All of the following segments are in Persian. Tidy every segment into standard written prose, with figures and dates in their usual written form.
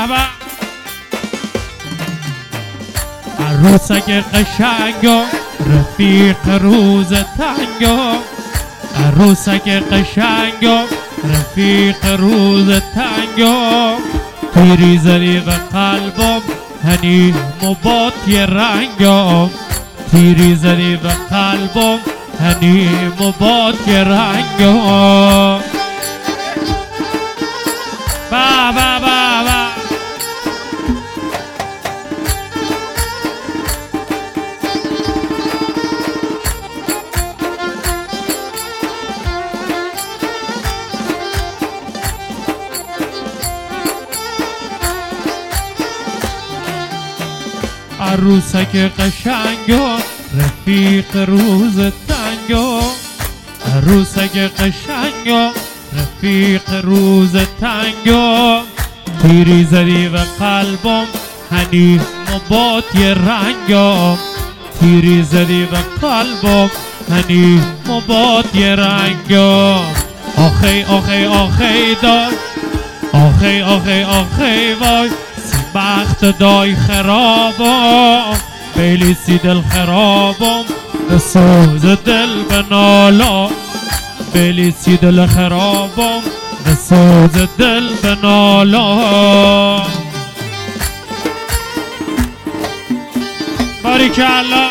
به عروسک قشنگا رفیق روز تنگا عروسک قشنگا رفیق روز تنگا تیری زری و قلبم هنی مباد یه رنگا تیری زری و قلبم هنی مباد یه رنگا با با با با عروسک قشنگا رفیق روز تنگا عروسک قشنگا رفیق روز تنگا تیری زری و قلبم هنی مباد یه رنگا تیری زری و قلبم هنی مباد یه رنگا آخی آخی آخی دای آخی آخی آخی وای بخت دای خرابم بیلیسی دل خرابم به سوز دل بنالا بیلیسی دل خرابم به سوز دل بنالا باریکالله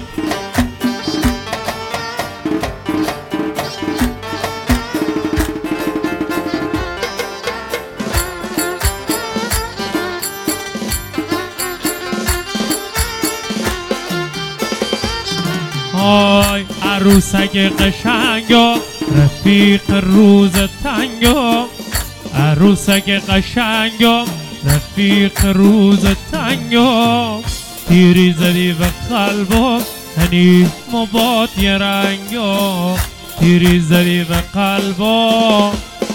آی عروسک قشنگا رفیق روز تنگا عروسک قشنگا رفیق روز تنگا تیری زدی و قلبم هنی مباد یه رنگا تیری زدی و قلبم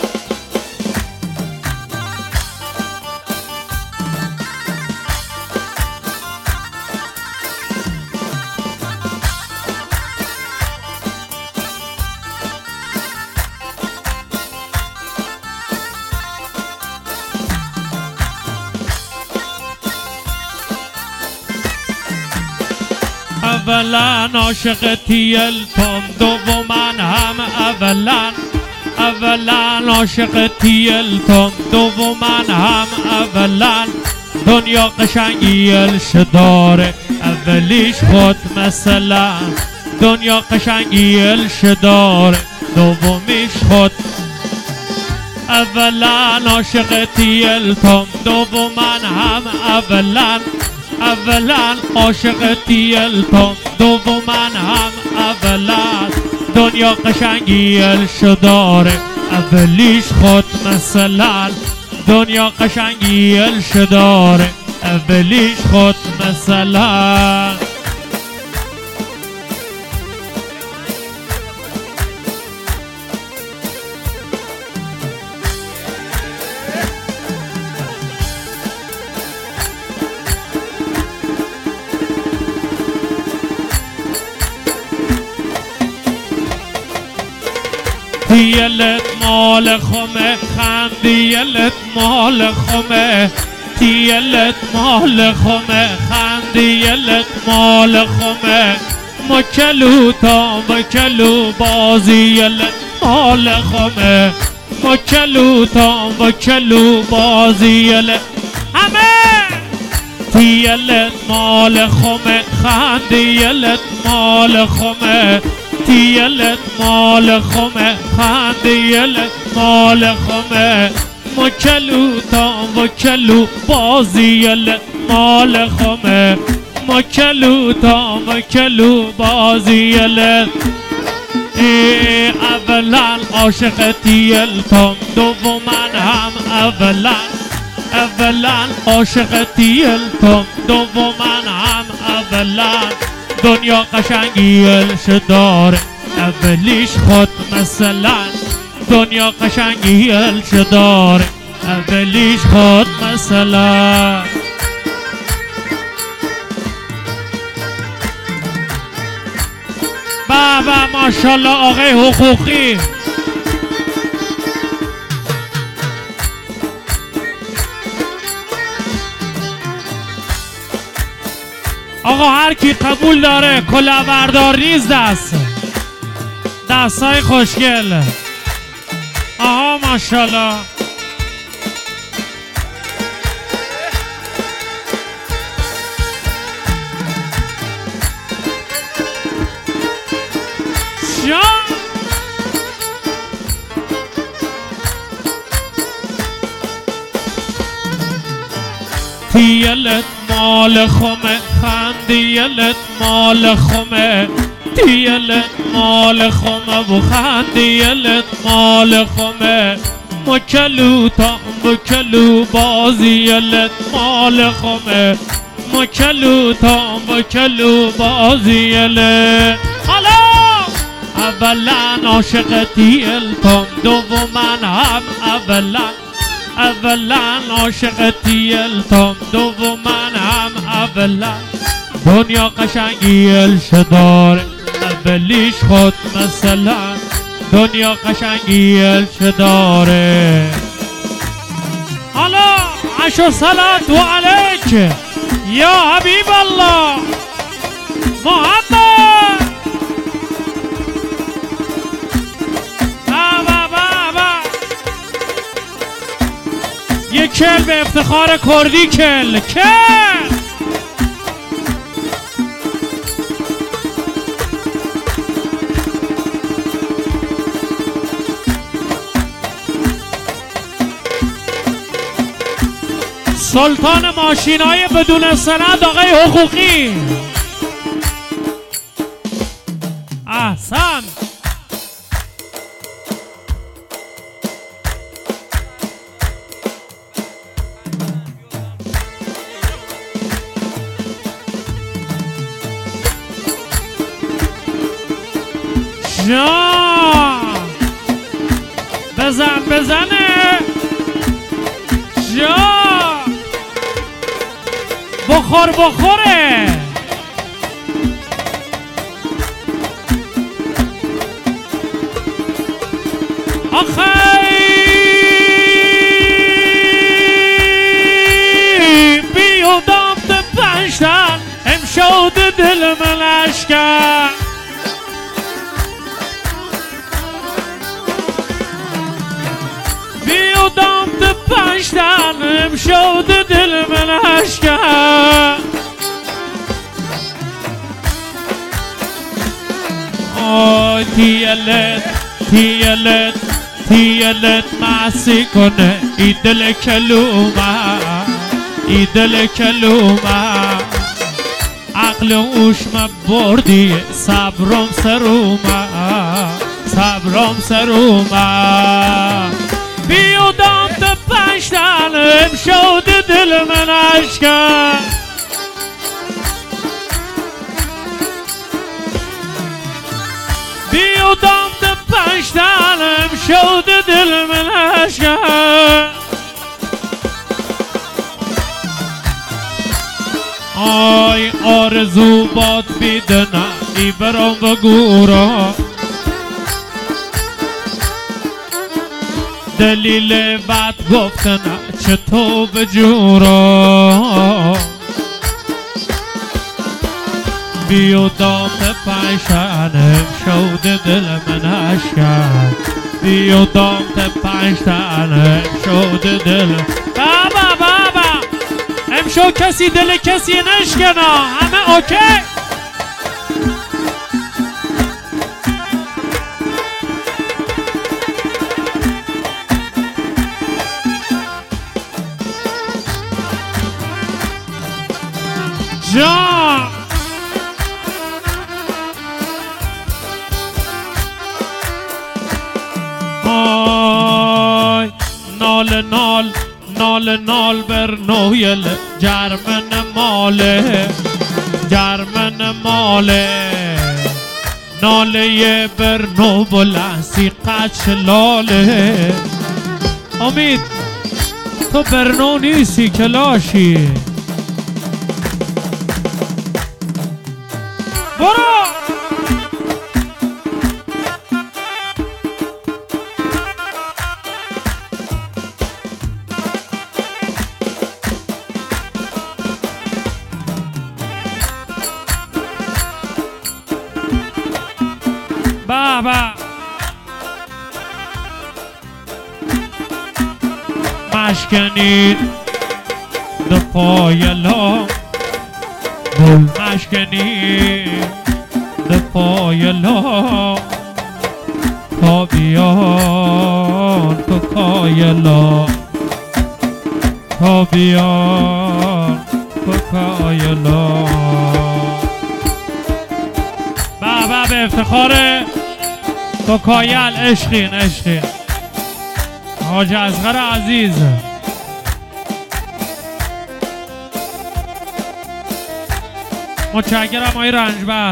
اولا عاشقتی التم دوما هم اولا عاشقتی التم دوما هم اولا دنیا قشنگی الشداره اولیش خود مثلا دنیا قشنگی الشداره دومیش خود اولا عاشقتی التم دوما هم اولا عاشقتی التم دوما هم اولا دنیا قشنگی الشداره اولیش خود مثلا دنیا قشنگی الشداره اولیش خود مثلا تیلت مال خمه خندیلت مال خمه تیلت مال خمه خندیلت مال خمه مکلو تا مکلو بازیلت مال خمه مکلو تا مکلو بازیلت همه تیلت مال خمه خندیلت مال خمه تیلت مال خمه خندیلت مال خمه مکلو تا مکلو بازیلت مال خمه مکلو تا مکلو بازیلت اولا عاشقتی التم دوما هم اولا عاشقتی التم دوما هم اولا دنیا قشنگی الشداره اولیش خود مثلا دنیا قشنگی الشداره اولیش خود مثلا بابا ماشاءالله آقای حقوقی آقا هر کی قبول داره کلاهبردار ریز دستای خوشگل. آها ماشاءالله. تیلت مال خمه خندیلت مال خمه تیلت مال خمه و خندیلت مال خمه مکلو تا مکلو بازیلت مال خمه مکلو تا مکلو بازیلت. حالا اولا عاشقتی التام دوما هم اولا عاشقتی التام دوما هم اولا دنیا قشنگی الشدار اولیش خود مثلا دنیا قشنگی الشداره. حالا عشر صلات و علیک یا حبیب الله محمد. یک کل به افتخار کردی کل سلطان ماشینای بدون سند آقای حقوقی. احسن. بزنه بخوره آخی بیودم ده پنجتن امشود دل من اشکن بیودم ده پنجتن امشود دل من اشکن. آی تیلت معصی کنه ای دل کلومه عقل اوش بردی صبرم سرومه بیودم ده پنجتن امشود دل من اشکن. بیودم ده پنجتن امشود دل من اشکن. آی آرزو باد بیدنه ای برام و گورا دلیل بد گفتنه چطور بجورا بیودم ده پنجتن امشود دل من اشکن. بیودم ده پنجتن امشود دل بابا امشو کسی دل کسی نشکنه همه اوکی. جان آی نال بر نویل جرمن ماله ناله بر نو بلنسی قچ لاله. امید تو برنو نیستی کلاشی برو. بابا مشکنید ده پای لام گل مشکنید ده پای لام تا بیان کوکای لام تا بیان کوکای لام بابا به افتخار کوکایل عشقین عشقین حاج اصغر عزیز متشکرم آقای رنجبر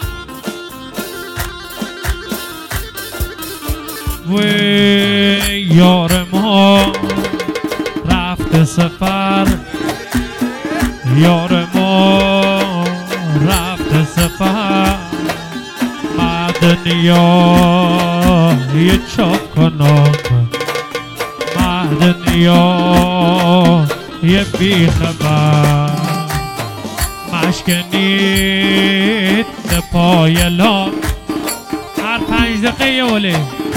وی یار ما رفت سفر یار ما رفت سفر مدنیای چاکناک مدنیای بیخبر مشکنید پای لام هر 5 دقیقه یه ولی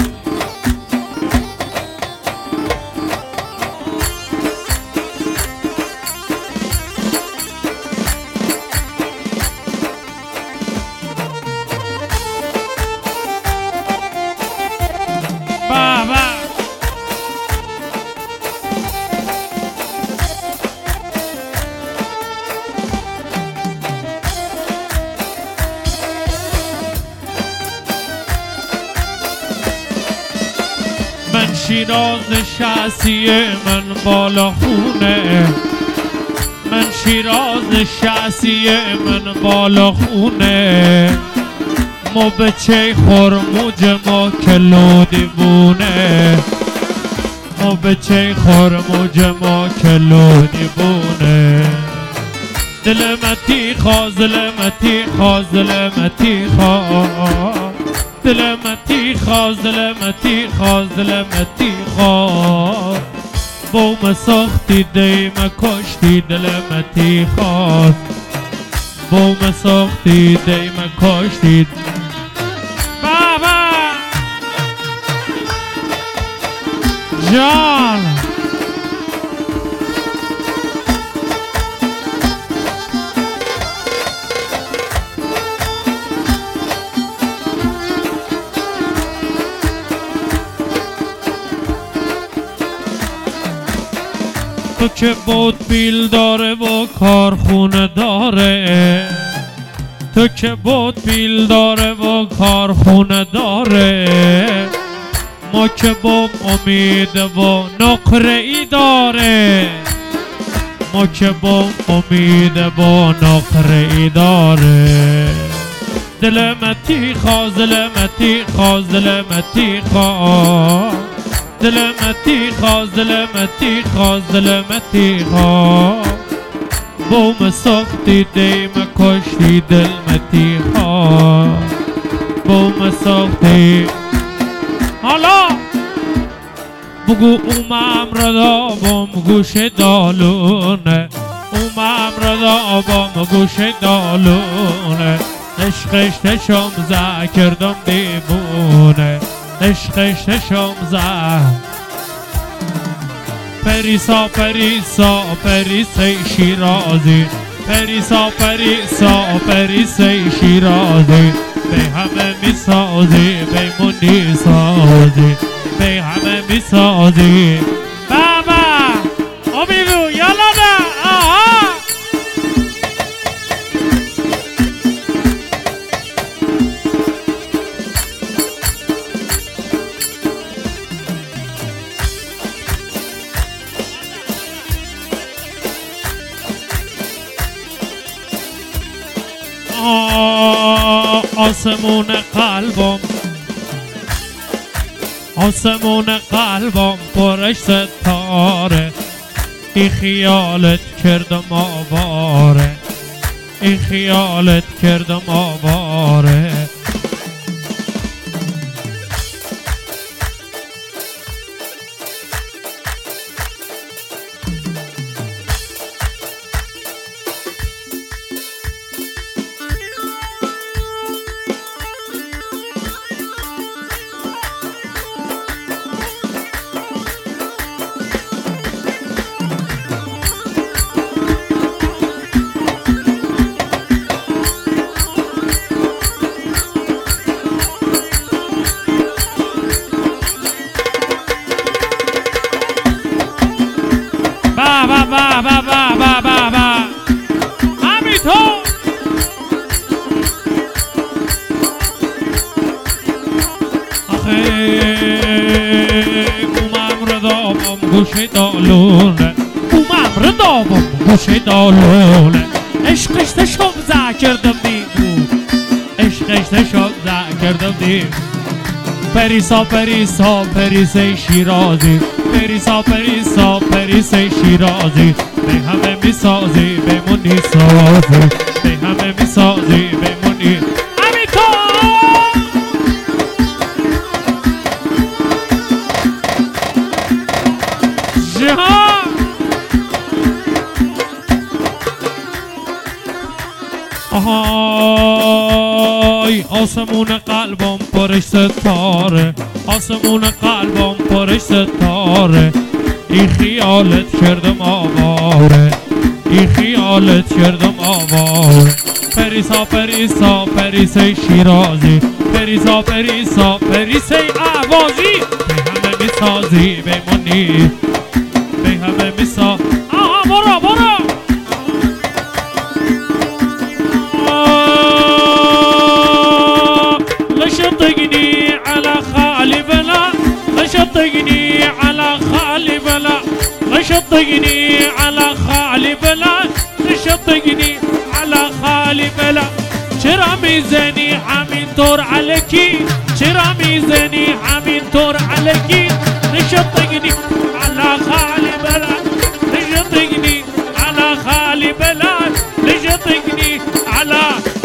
شیراز نشستی من بالا خونه من شیراز نشستی من بالا خونه ما به چه خورموج ما کلو دیوونه ما به چه خورموج ما کلو دیوونه دلمتی خواست دلمتی خواست دلمتی خواست دلمتی خواست دلمتی خواست دلمتی خواست بوم ساختی دیم کشتی دلمتی خواست بوم ساختی دیم کشتی بابا جان تو که بود بیل داره و کارخونه داره تو که بود بیل داره و کارخونه داره ما که با امید و نقره ای داره ما که با امید و نقره ای داره دلمتی خواست دلمتی خواست دلمتی خواست دلمتی خواست دلمتی خواست دلمتی خواست بوم ساختی دیم کشتی دلمتی خواست بوم ساختی حالا بگو اومم را دابم گوش دالونه اومم را دابم گوش دالونه عشقش تشم زه کردم دیوونه عشقش تشم زه پریسا پریسا پریسه شیرازی پریسا پریسا پریسه شیرازی به همه میسازی بیمونی سازی به همه میسازی بابا آبیگو یالا نه آها آسمون قلبم آسمون قلبم پرش ستاره این خیالت کردم آواره این خیالت کردم آواره با با با با با با همینطور آخه اومم رو دامم گوشه دالونه اومم رو دامم گوشه دالونه عشقش تشم کردم دیمو عشقش تشم کردم دیمو پریسا پریسا پریسه شیرازی پریسا پریسا پریسه شیرازی به همه میسازی بمونی سازی به همه میسازی بمونی همینطور جهان آهای آسمون قلبم پرش ستاره آسمون قلبم پرش ستاره این خیالت کردم آواره این خیالت کردم آواره پریسا پریسا پریسه شیرازی پریسا پریسا پریسه آوازی به همه میسازی بمونی به همه میسازی آها برو برو لشطقني على خالي بلا لشطقني على خالي بلا لشطقني على خالي بلا لشطقني على خالي بلا چرا میزنی همین طور علکی چرا میزنی همین طور علکی لشطقني على خالي بلا لشطقني على خالي بلا لشطقني على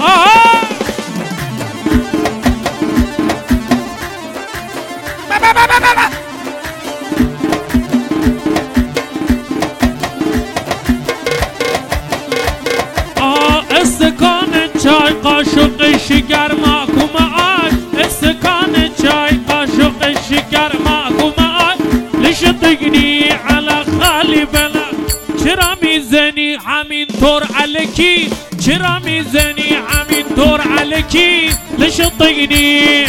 استکان چای قاشق شکر ماکومات استکان چای قاشق شکر ماکومات لشطقني على خالي بلا چرا میزنی همین طور علکی چرا میزنی همین طور علکی لشطقني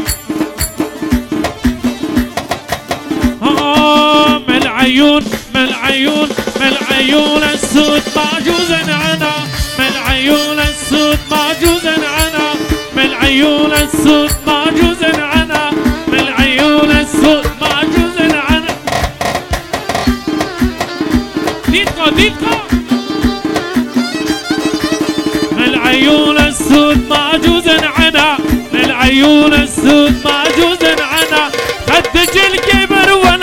من العيون من العيون من العيون السود معجوز عنا من العيون السود معجوز عنا من العيون السود معجوز عنا من العيون السود معجوز عنا ديتكو ديتكو من العيون السود معجوز عنا من العيون السود معجوز عنا خدج الكبر